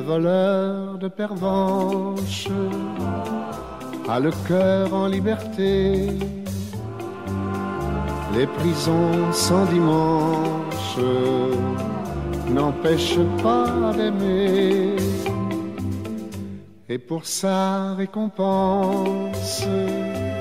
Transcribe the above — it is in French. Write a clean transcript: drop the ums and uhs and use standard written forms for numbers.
voleur de pervenches a le cœur en liberté. Les prisons sans dimanche n'empêchent pas d'aimer. Et pour sa récompense,